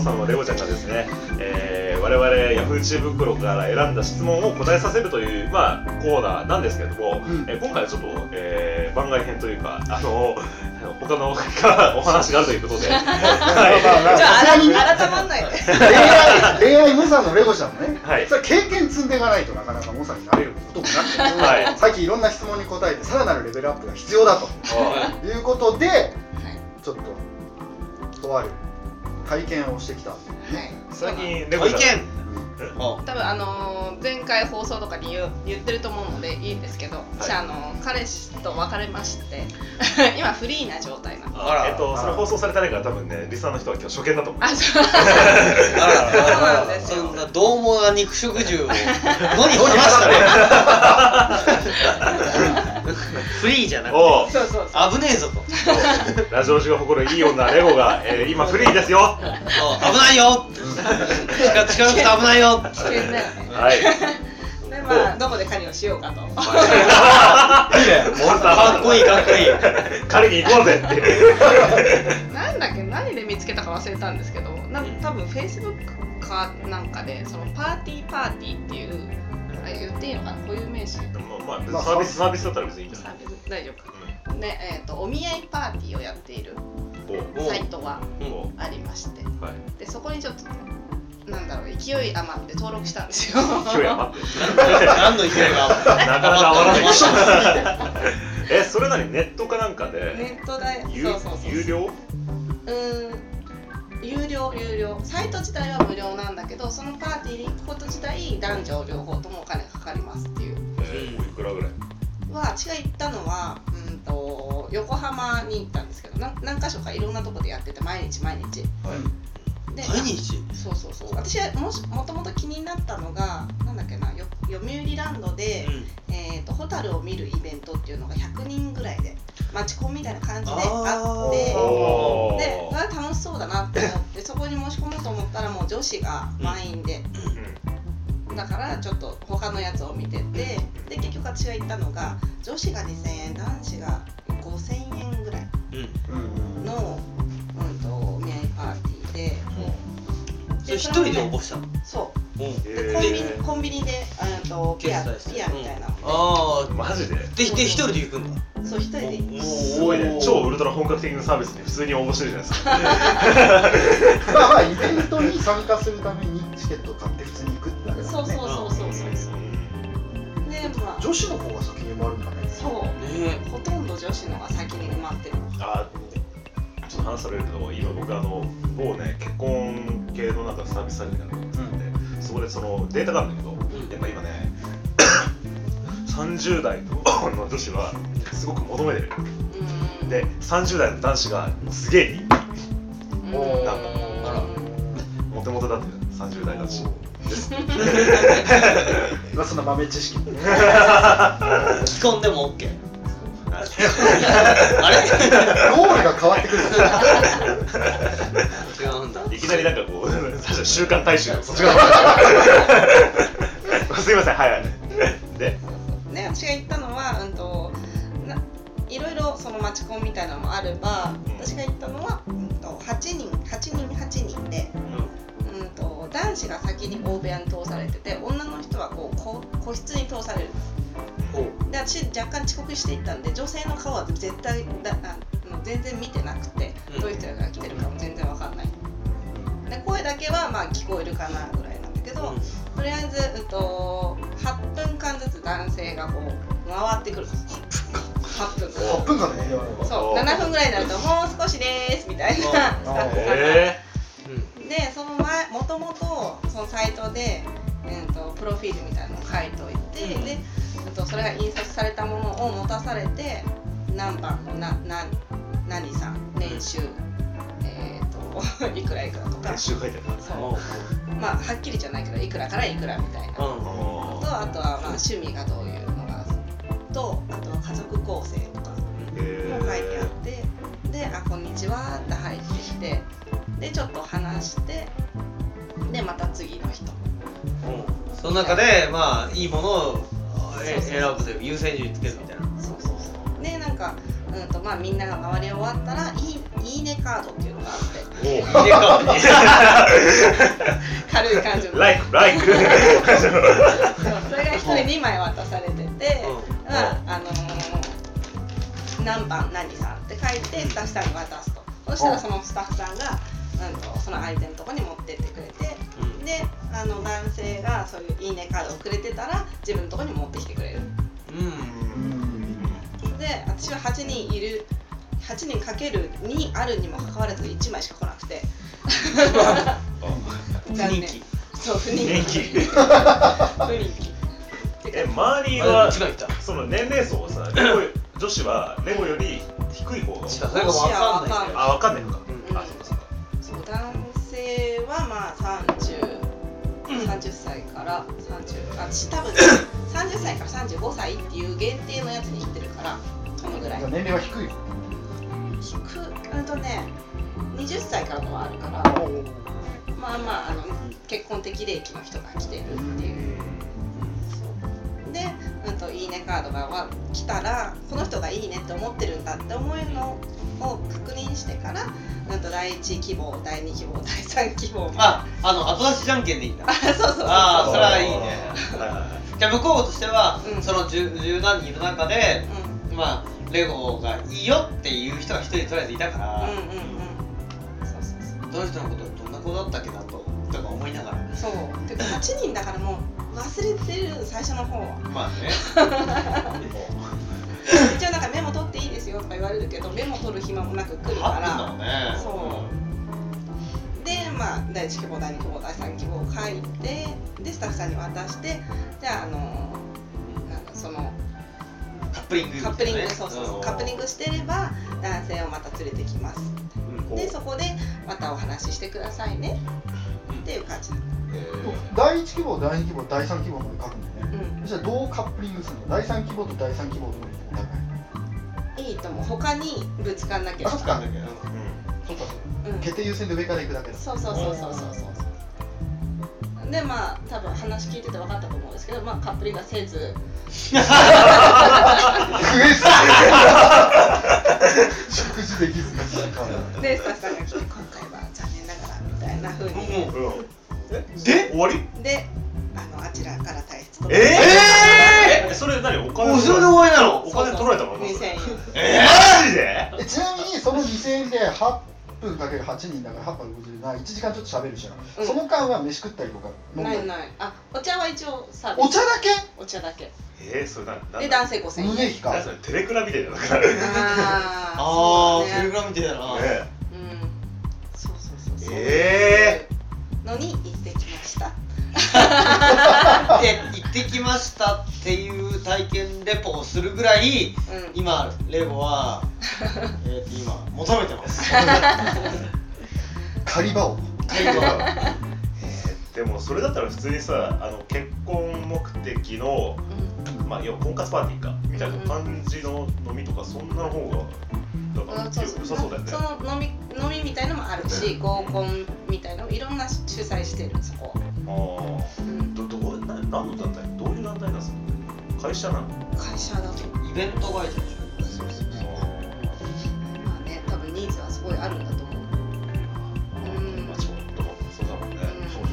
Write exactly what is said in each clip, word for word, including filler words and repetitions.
さんのレゴちゃんがですね、えー、我々ヤフー知恵袋から選んだ質問を答えさせるという、まあ、コーナーなんですけれども、うん、えー、今回はちょっと、えー、番外編というか、あの他のからお話があるということで、はい、 じゃあ改まんないで恋愛モサのレゴちゃんもね、 はい、 それ経験積んでいかないとなかなかモサになれることもなくて、はい、さっきいろんな質問に答えてさらなるレベルアップが必要だということで、はい、ちょっととある体験をしてきたんで、ね、 はい、最近レゴちゃん体験多分あのー、前回放送とかに 言, 言ってると思うのでいいんですけど、はい、私あのー、彼氏と別れまして今フリーな状態なんです。 あら、えっと、それ放送されてないから多分ねリスナーの人は今日初見だと思う。 あ、そうそうなんですよ。 そんなどうもな肉食獣を野に放したねフリーじゃなくてそうそうそう危ねえぞとラジオ中が誇るいい女レゴが、えー、今フリーですよ。 危ないよ近づくと危ないよ。 危険だよね。 はい。 でまあどこで狩りをしようかと。 いいね。かっこいいかっこいい。 狩りに行こうぜって。 なんだっけ何で見つけたか忘れたんですけど、な多分フェイスブックかなんかでそのパーティーパーティーっていうあれ言っていいのかな固有名詞。 まあまあサービスサービスだったら別にいいんじゃない。 大丈夫か。でえっとお見合いパーティーをやっているサイトがありまして、でそこにちょっとなんだろう勢い余って登録したんですよ。 勢い余って何の勢いが余ってなかなか余らないえ、それなにネットかなんかでネットでそうそうそう有料？ うーん有料有料サイト自体は無料なんだけど、そのパーティーに行くこと自体男女両方ともお金がかかりますっていう。 えー、おいくらぐらい？ は私が行ったのは、うんと横浜に行ったんですけど、何何か所かいろんなとこでやってて毎日毎日。 はい。 で毎日？ そうそうそう。私はもしもともと気になったのがなんだっけな、よ読売ランドで、うん、えっとホタルを見るイベントっていうのがひゃくにんぐらいでマチコンみたいな感じであって、で、うわ楽しそうだなって思ってそこに申し込もうと思ったらもう女子が満員で。うん、だからちょっと他のやつを見てて、で結局私が行ったのが女子がにせんえん男子がごせんえんぐらいの、うんとお見合いパーティーで、 それ一人で応募したの？ そう、うん、ででコンビニコンビニであとピアピアみたいなので、 ああマジで？ でで一人で行くんだ。 そう一人で行く。 すごいね、超ウルトラ本格的なサービスに普通に応募してるじゃないですか。 まあまあイベントに参加するためにチケットを買って普通に行くってだけだそうね。 そうそうそうそうそう。でまあ女子の方が先に埋まるんだね。 そう、ね、ほとんど女子のが先に埋まってる。 あー、ちょっと話されるけど今僕あの某ね結婚系のなんかサービスサイトみたいなのがあって、うん、そこでそのデータがあるんだけど、うん、やっぱ今ねさんじゅう代の女子はすごく求めてる、うん、でさんじゅう代の男子がすげえ人気なんだ、あらモテモテだってさんじゅう代男子ですまあそんな豆知識既婚でも OK あれゴールが変わってくる違うんだ。 いきなりなんかこう週刊大衆のそっち側すいません、はいはいでね、私が言ったのは、うんと、ないろいろそのマチコンみたいなのもあれば、うん、私が言ったのは、うんと、はちにんはちにんはちにんで、うんうん、と男子が先に大部屋に通されてて女の人はこう個、個室に通されるんです。で私若干遅刻していったんで女性の顔は絶対だあ全然見てなくて、うん、どういう人が来てるかも全然わかんない。で声だけはまあ聞こえるかなぐらいなんだけど、うん、とりあえず、うん、とはっぷんかんずつ男性がこう回ってくるんです。はっぷんかんはっぷんかんね。 そうななふんぐらいになるともう少しですみたいなスタッフさんが、えー、でその前もともとそのサイトで、えー、とプロフィールみたいなのを書いておいて、うん、でそれが印刷されたものを持たされて何番のなな何さん年収、えー、といくらいくらとか年収書いてあるそうまあはっきりじゃないけどいくらからいくらみたいな、うん、とあとはまあ趣味がどういうのがとあとは家族構成とかも書いてあってであこんにちはって入ってきてでちょっと話してでまた次の人、 うん、その中でまあいいものを選ぶという優先順位つけるみたいな。 そうそうそうでなんか、うんとまあ、みんなが回り終わったらいいいいねカードっていうのがあっておいいねカードに軽い感じのライクライクそうそれがひとりにまい渡されてて、 うんまああのー、何番何さんって書いてスタッフさんに渡すと、そしたらそのスタッフさんが、うん、とその相手のところに持ってってくれて、 うんであの男性がそういういいねカードをくれてたら自分のところに持ってきてくれる。 うんで私ははちにんいるはちにんかけるにあるにもかかわらずいちまいしか来なくて残念。そう不人気不人気え周りは違ういたその年齢層はさレゴ女子はレゴより低い方が多い。 それが分かんないんだよ。 あ分かんないのか、 うんあそうかそう男性はまあさんじゅう、さんじゅっさいからさんじゅう、あ私多分さんじゅっさいからさんじゅうごさいっていう限定のやつに行ってるからそのぐらい。 年齢は低い。 低くうんとねはたちからのはあるからまあまああの結婚適齢期の人が来てるっていう。そうで、うんといいねカードが来たらこの人がいいねって思ってるんだって思うのを確認してからなんとだいいち希望だいに希望だいさん希望あ、あの後出しじゃんけんでいいんだ。 あそうそうそうあーそれはいいね。 はいはいはいじゃあ向こうとしては、 うんその十十何人いる中で、 うんまあレゴがいいよっていう人が一人とりあえずいたから、 うんうんうんそうそうそうその人のことどんな子だったっけなととか思いながら。 そうてかはちにんだからもう忘れてる最初の方はまあね。 一応なんかメモ取っていいですよとか言われるけどメモ取る暇もなく来るかはっぷんだもんらね。 そうでまあだいいち希望だいに希望だいさん希望を書いてでスタッフさんに渡してじゃああのなんかそのカップリングみたいなね。 カップリングそうそうそううんカップリングしてれば男性をまた連れてきますでそこでまたお話ししてくださいねっていう感じ。 だいいち希望、だいに希望、だいさん希望まで書くんだよね。 うんじゃあどうカップリングするの？だいさん希望とだいさん希望どこにお互い。 いいと思う他にぶつかんなければあそっかだけどそっか。 うん決定優先で上から行くだけだ。 そうそうそうそうそうそうでまあ多分話聞いてて分かったと思うんですけどまあカップリングはせず食えず食事できずにでスタッフさんが来て今回は残念ながらみたいな風にうんえで終わりであのあちらから退出とえー、えそれ何お金おそれで終わりなのお金取られたのにせんえんえー、マジでえちなみにそのにせんえんではっぷんかけるはちにんだからはっぱいごじゅうな、いちじかんちょっと喋るじゃん、 うんその間は飯食ったりとか飲んだりないないあお茶は一応サービスお茶だけお茶だけえー、それ何何で男性ごせんえん胸費か何それテレクラみたいなだからねあーあー、テレそうねグラムみたいだな。 うんそうそうそうそうえのに行ってきましたで行ってきましたっていう体験レポをするぐらい、 うん今レゴはえーと今求めてます狩り場をレゴはー、でもそれだったら普通にさあの結婚目的のまあ要は婚活パーティーかみたいな感じの飲みとかそんなの方がだからそうそう良さそうだよねその飲み飲みみたいのもあるし合コンみたいなのいろんな主催してるそこは、 あうん、 あどどうな何の団体どういう団体なんですか会社なの会社だとイベント会社でしょ。 そうそうそうまあね多分ニーズはすごいあるんだと思ううんまあちょっとそうだもんね、 うんそう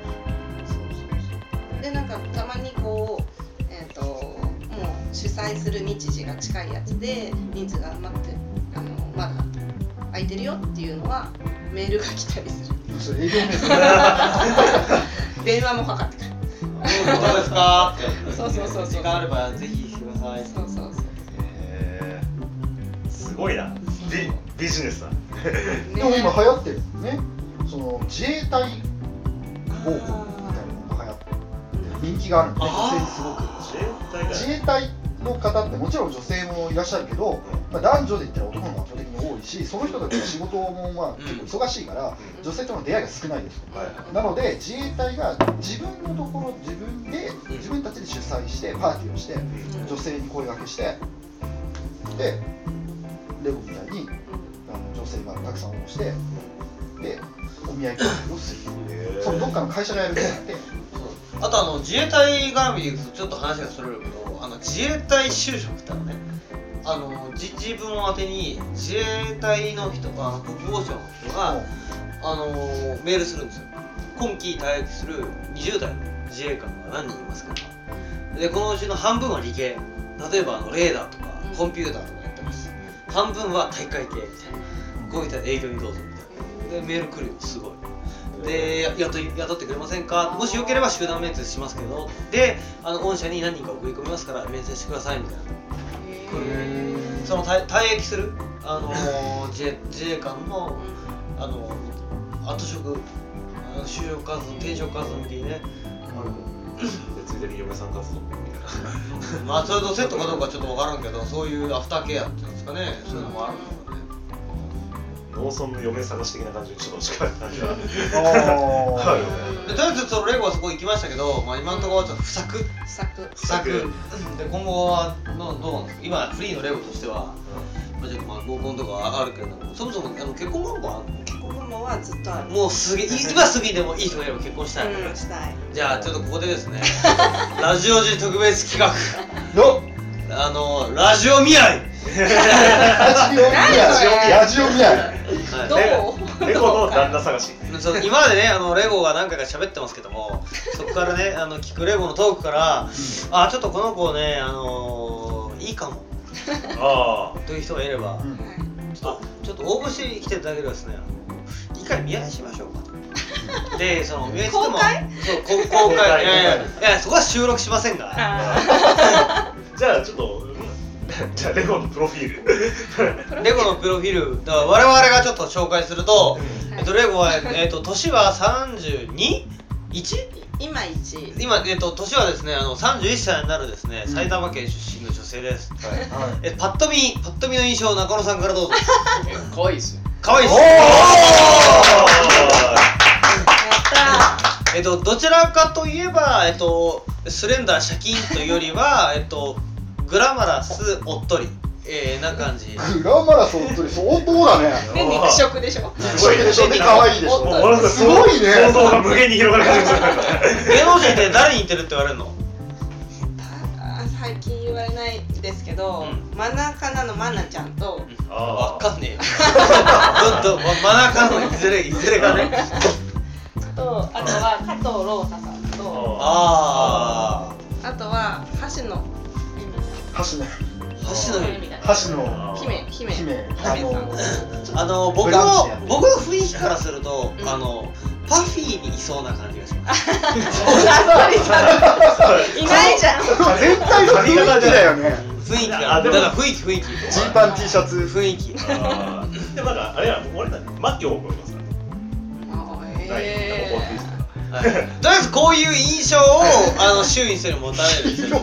そうそうでなんかたまにこうえっ、ともう主催する日時が近いやつで人数が埋まってあのまだ空いてるよっていうのはメールが来たりするそれ営業メール電話もかかってくるどうですかってそうそうそうそう時間あればぜひ来てください。 そうそうそうへーすごいなビビジネスだでも今流行ってるねその自衛隊合コンみたいなのが流行って人気があるんでね女性にすごく自衛隊だ自衛隊の方ってもちろん女性もいらっしゃるけど、まあ、男女で言ったら男の方が圧倒的に多いしその人たちの仕事もまあ結構忙しいから女性との出会いが少ないですと。 はいなので自衛隊が自分のところ自分で自分たちで主催してパーティーをして女性に声掛けしてでレゴみたいにあの女性がたくさん応募してでお見合い交流をするそのどっかの会社がやるんじゃなくてあとあの自衛隊絡みでいくとちょっと話がそれるけどあの自衛隊就職ってあのねあのじ自分を当てに自衛隊の人あの国防省の人が、あのメールするんですよ。今期退役するにじゅう代の自衛官が何人いますか。でこのうちの半分は理系、例えばあのレーダーとかコンピューターとかやってます。半分は体育会系みたいな、こういった営業にどうぞみたいなでメール来るよ、すごい。で雇い雇ってくれませんか、もしよければ集団面接しますけど、であの御社に何人か送り込みますから面接してくださいみたいな。その退退役する、あのー、自, 衛自衛官の、あのー、後職、就職活動、転職活動みたいにね、 でついでに嫁さん活動みたいな。 まあそれとセットかどうかちょっと分からんけど、そういうアフターケアっていうんですかね、そういうのもあるのかね。 農村の嫁探し的な感じにちょっと近い感じがある。 でとりあえずそのレゴはそこ行きましたけど、まあ、今のところはちょっと不作不作不作で、今後はどうどうなんですか。今フリーのレゴとしては、まあ、ちょっとまあ合コンとかあるけれども、そもそもあの結婚願望は結婚願望はずっとある。 もうすげ今すぐにでもいい人がいれば結婚したい、 うん、したい。 じゃあちょっとここでですねラジオ時特別企画のあのラジオ未来ラジオ未来ラジオ未来どうレゴの旦那探し。 その今までねあのレゴが何回か喋ってますけども、そこからねあの聞くレゴのトークから、うん、あちょっとこの子ねあのー、いいかもあという人がいれば、うん、ちょっとちょっと応募してきていただければですね、一回見合いしましょうかと。でその見合いしても公開そう公開いやいやいやそこは収録しませんが。 じゃあちょっとじゃあレゴのプロフィールレゴのプロフィールだから我々がちょっと紹介すると、うん、えっとレゴはえっと年はさんじゅうに？いち？ 今いち今えっと年はですねあのさんじゅういっさいになるですね、うん、埼玉県出身の女性です。はいはい、えパッと見パッと見の印象中野さんからどうぞ。 可愛いですよ。 可愛いです。おーやったー。えっとどちらかといえばえっとスレンダーシャキンというよりはえっとグラマラスおっとり、えー、な感じ。 グラマラスおっとり相当だね。 で肉食でしょ。 肉食でしょ。で可愛いでしょ。 すごいね。想像が無限に広がる感じです。 芸能人って誰に似てるって言われるの？ 最近言われないですけど、うん、マナカナのマナちゃんと、 うん、あわかんねえよ。どんどんマナカナのいずれいずれがね。 とあとは加藤ローサさんと、 あああとは橋野橋野橋野橋野姫姫姫あのあの僕の僕の雰囲気からすると、うん、あのパフィーにいそうな感じがします。 いないじゃん。 絶対雰囲気だよね。 雰囲気がだから雰囲気雰囲気ジーパン T シャツ雰囲気。 でもなんかあれや俺たちマキオ覚えますか？ ええ。 とりあえずこういう印象をあの周囲の人に持たれるんですよ。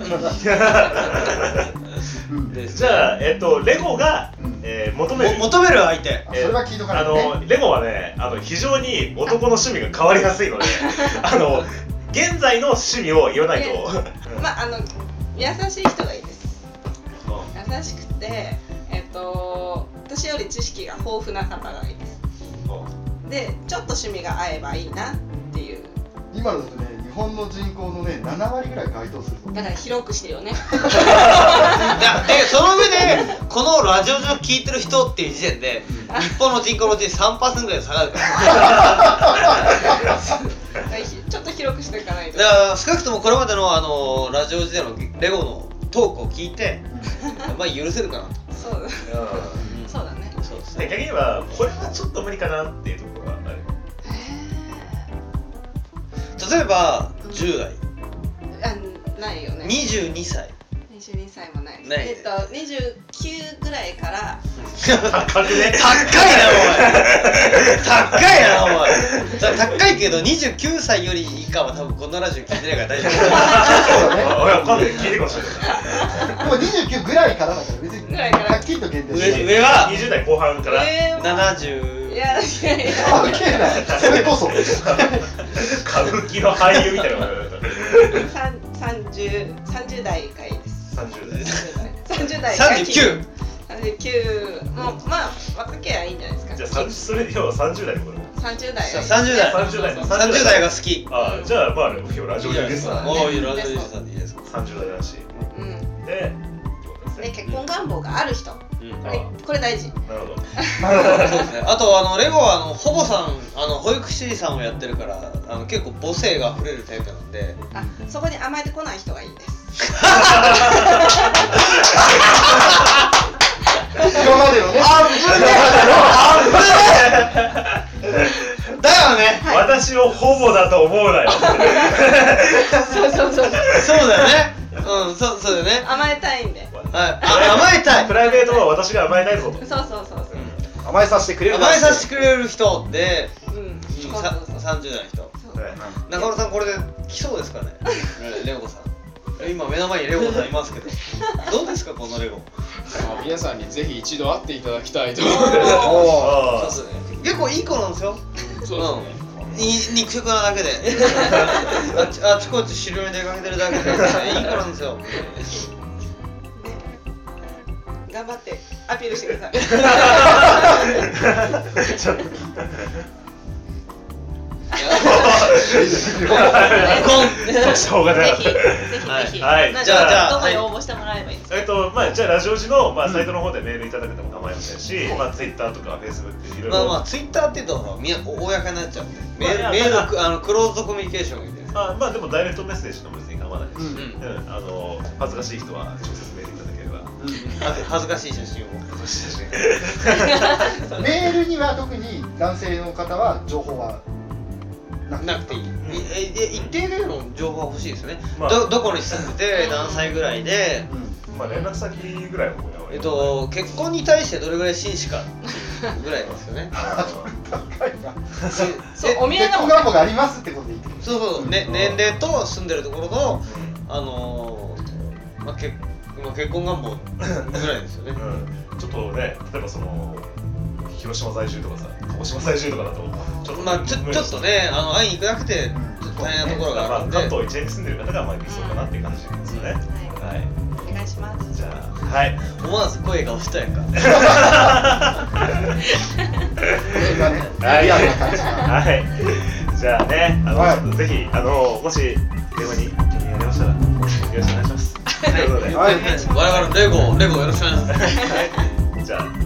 じゃあえっとレゴが、えー、求める求める相手、 それは聞いとかないとね。 あのレゴはねあの非常に男の趣味が変わりやすいのであの現在の趣味を言わないとまああの優しい人がいいです。優しくてえっと私より知識が豊富な方がいいです。でちょっと趣味が合えばいいなっていう。 今のだとね日本の人口のねななわりぐらい該当する。 だから広くしてよね。 でその上でこのラジオ上聞いてる人っていう時点で日本の人口のうち さんパーセント ぐらい下がるから。 ちょっと広くしていかないと。 だから少なくともこれまでのあのラジオ時でのレゴのトークを聞いてまあ許せるかなと。 そうだ。そうだね。 そうですね。逆に言えばこれはちょっと無理かなっていうところがある。 例えばじゅう代。 あ、ないよね。 にじゅうにさい。 にじゅうにさいもない。 ない。 えっとにじゅうきゅうぐらいから。 高いね。 高いなお前。高いなお前。高いけどにじゅうきゅうさいより以下は多分このラジオ聞いてないから大丈夫。 そうだね。 わかんない。聞いてほしい。 でもにじゅうきゅうぐらいからだから別にはっきりと限定して。 上はにじゅう代後半からななじゅう。 いやいやいや。 関係ない。それこそ。 歌舞伎の俳優みたいな。 三十三十代がいいです。 三十代。 三十代。 三十九。 三十九。もうまあ若ければいいんじゃないですか。 じゃあそれで要は三十代の頃。 三十代。 三十代。 三十代。 三十代が好き。 あ、じゃあまあラジオでです。 おお、ラジオでさんでいいですか。 三十代だし。 うん。 で。 これ結婚願望がある人、これこれ大事。 なるほど。 そうですね。あとあのレゴはあのほぼさんあの保育士さんをやってるからあの結構母性が溢れるタイプなんで。 あ、そこに甘えてこない人がいいです。 今までのね。 あぶねえ。だよね。 私をほぼだと思うなよ。 そうそうそう。 そうだよね。うん、そうそうだよね。 甘えたいんで。 はい。あ、甘えたい。 プライベートは私が甘えないぞと。 そうそうそうそう。 甘えさせてくれる。 甘えさせてくれる人で、 うん。 さんじゅう代の人。中村さんこれで来そうですかね。レゴさん。今目の前にレゴさんいますけど、どうですかこのレゴ。 皆さんにぜひ一度会っていただきたいと。 そうですね。結構いい子なんですよ。 そうですね。 肉食なだけで、あちあちこち狩猟に出かけてるだけで、いい子なんですよ。 頑張ってアピールしてください。 ちょっと。しょうがない。 ぜひぜひ。 はい。 じゃあじゃあどこに応募してもらえばいいですか。 えっとまあじゃあラジオ時のまあサイトの方でメールいただけても構いませんし、まあツイッターとかフェイスブックでいろいろ。 まあまあツイッターって言うとみんな公になっちゃうんで、メールメールあのクローズドコミュニケーションみたいな。 あまあでもダイレクトメッセージの別に構わないですし、あの恥ずかしい人は直接メールいただければ。 恥ずかしい写真を。 メールには特に男性の方は情報はなくていい。一定程度の情報は欲しいですよね。どどこに住んでて何歳ぐらいで、 まあ連絡先ぐらいはえっと結婚に対してどれぐらい真摯かぐらいですよね。 高いな。 そうお見合い結婚願望がありますってことでいいってこと。 そうそうね、年齢と住んでるところとあのまあ結結婚願望ぐらいですよね。 ちょっとね例えばその広島在住とかさ、鹿児島在住とかだとちょっとまあちょちょっとねあの会いに行くなくてちょっと大変なところがあるんで、 関東一円に住んでる方がまあ理想かなっていう感じですよね。はい。 お願いします。 じゃあはい。 思わず声が落ちたやんか。 はい。はい。じゃあねあのぜひあのもし電話に興味ありましたらよろしくお願いします。ということで。 はい。 我々レゴレゴよろしくお願いします。 じゃあ。